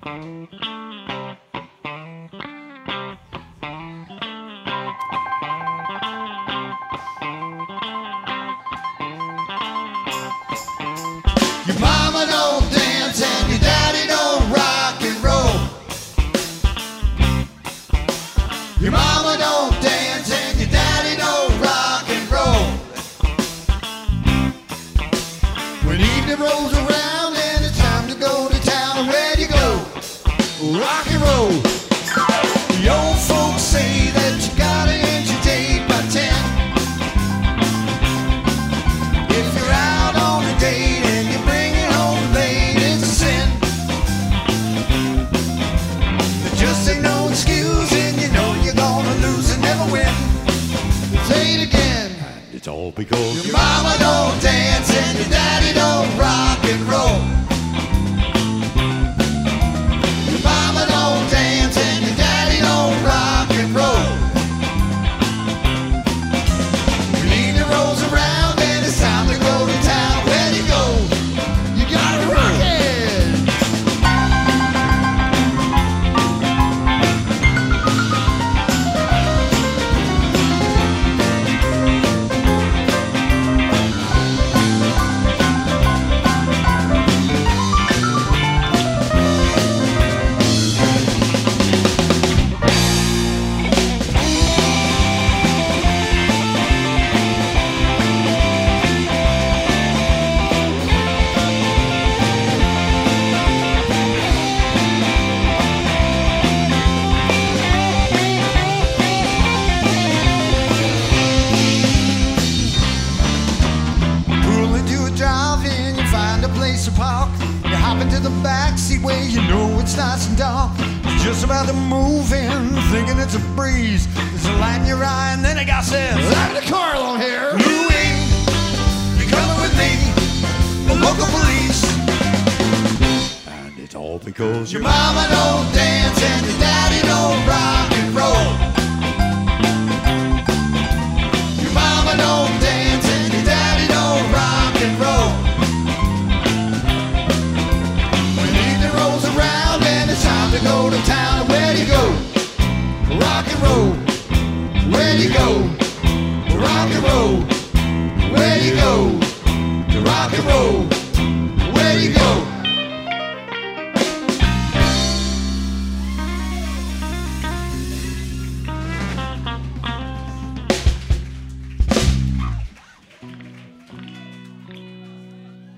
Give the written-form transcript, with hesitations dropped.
Your mama don't dance and your daddy don't rock and roll. Your mama don't dance and your daddy don't rock and roll. When evening rolls around and it's time to go to town, where do you go? Rock and roll. The old folks say that you gotta end your date by 10. If you're out on a date and you bring it home late, it's a sin. There just ain't no excuse and you know you're gonna lose and never win. Say it again. It's all because your mama don't dance and your daddy don't rock and roll. Your mama don't dance and your daddy don't rock and roll. When evening rolls around and it's time to go to town, where do you go? You gotta rock it. Pull into a drive-in, you find a place to park. You hop into the back seat where you know it's nice and dark. You're just about to move in, thinking it's a breeze. There's a light in your eye, and then a guy says, "I'm the Carl here. Louie, you coming with me? The local police." and it's all because Your mama don't dance and your daddy don't rock and roll. Your mama don't dance and your daddy don't rock and roll. When evening rolls around and it's time to go to town, where do you go? Rock and roll. Where do you go? Rock and roll. Where do you go? To rock and roll.